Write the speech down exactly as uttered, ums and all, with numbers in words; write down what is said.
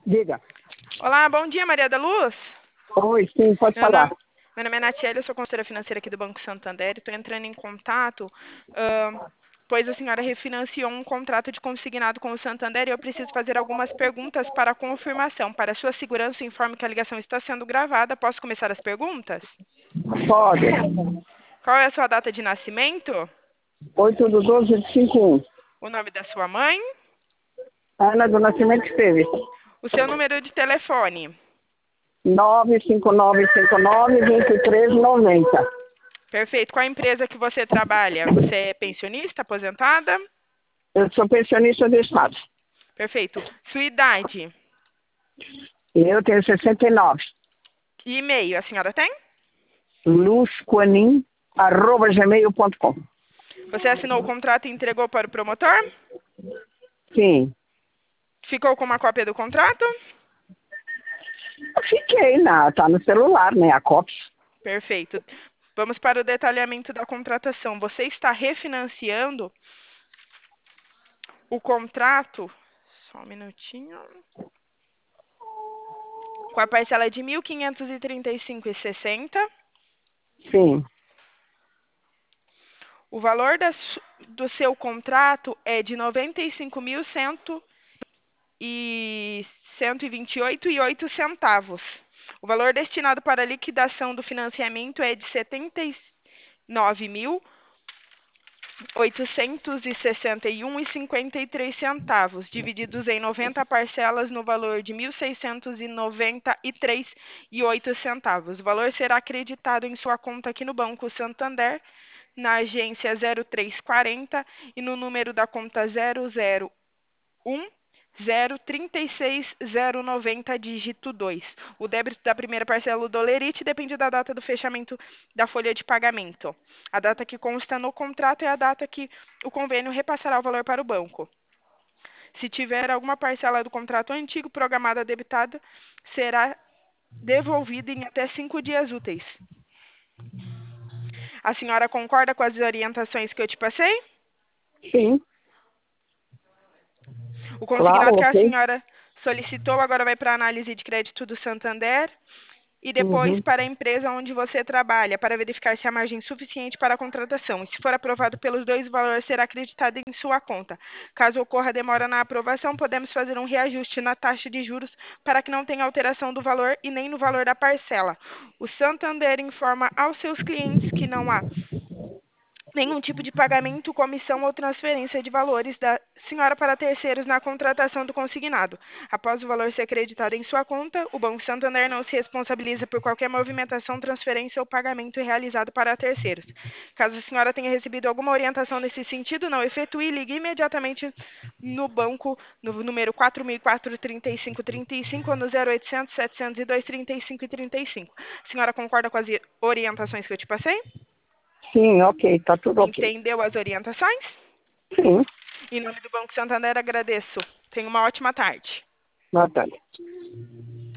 Diga. Olá, bom dia, Maria da Luz. Oi, sim, pode Meu falar. nome, meu nome é Natiele, eu sou consultora financeira aqui do Banco Santander e estou entrando em contato, ah, pois a senhora refinanciou um contrato de consignado com o Santander e eu preciso fazer algumas perguntas para confirmação. Para sua segurança, informe que a ligação está sendo gravada. Posso começar as perguntas? Pode. Qual é a sua data de nascimento? oito do doze de cinquenta e um. O nome da sua mãe? Ana do Nascimento Esteves. O seu número de telefone? nove cinco nove cinco nove, dois três nove zero. Perfeito. Qual a empresa que você trabalha? Você é pensionista, aposentada? Eu sou pensionista do Estado. Perfeito. Sua idade? Eu tenho sessenta e nove. E e-mail, a senhora tem? luzquanin, arroba gmail ponto com. Você assinou o contrato e entregou para o promotor? Sim. Ficou com uma cópia do contrato? Eu fiquei, na, tá no celular, né? A cópia. Perfeito. Vamos para o detalhamento da contratação. Você está refinanciando o contrato, só um minutinho, com a parcela de mil quinhentos e trinta e cinco reais e sessenta centavos. Sim. O valor da su- do seu contrato é de noventa e cinco mil cento e cento e vinte e oito e oito centavos. O valor destinado para a liquidação do financiamento é de setenta e nove mil oitocentos e sessenta e um e cinquenta e três centavos, divididos em noventa parcelas no valor de mil seiscentos e noventa e três e oito centavos. O valor será acreditado em sua conta aqui no Banco Santander, na agência zero três quarenta e no número da conta zero zero um zero trinta e seis zero noventa dígito dois. O débito da primeira parcela do Lerite depende da data do fechamento da folha de pagamento. A data que consta no contrato é a data que o convênio repassará o valor para o banco. Se tiver alguma parcela do contrato antigo programada debitada, será devolvida em até cinco dias úteis. A senhora concorda com as orientações que eu te passei? Sim. O Claro, consignado que a ok. senhora solicitou agora vai para a análise de crédito do Santander e depois Uhum. para a empresa onde você trabalha, para verificar se há margem suficiente para a contratação. E se for aprovado pelos dois, o valor será acreditado em sua conta. Caso ocorra demora na aprovação, podemos fazer um reajuste na taxa de juros para que não tenha alteração do valor e nem no valor da parcela. O Santander informa aos seus clientes que não há nenhum tipo de pagamento, comissão ou transferência de valores da senhora para terceiros na contratação do consignado. Após o valor ser acreditado em sua conta, o Banco Santander não se responsabiliza por qualquer movimentação, transferência ou pagamento realizado para terceiros. Caso a senhora tenha recebido alguma orientação nesse sentido, não efetue e ligue imediatamente no banco no número quatro mil e quatro, trinta e cinco trinta e cinco ou no zero oitocentos, setecentos e dois, trinta e cinco e trinta e cinco. A senhora concorda com as orientações que eu te passei? Sim, ok, tá tudo ok. Entendeu as orientações? Sim, Em nome do Banco Santander, agradeço. Tenha uma ótima tarde. Natália.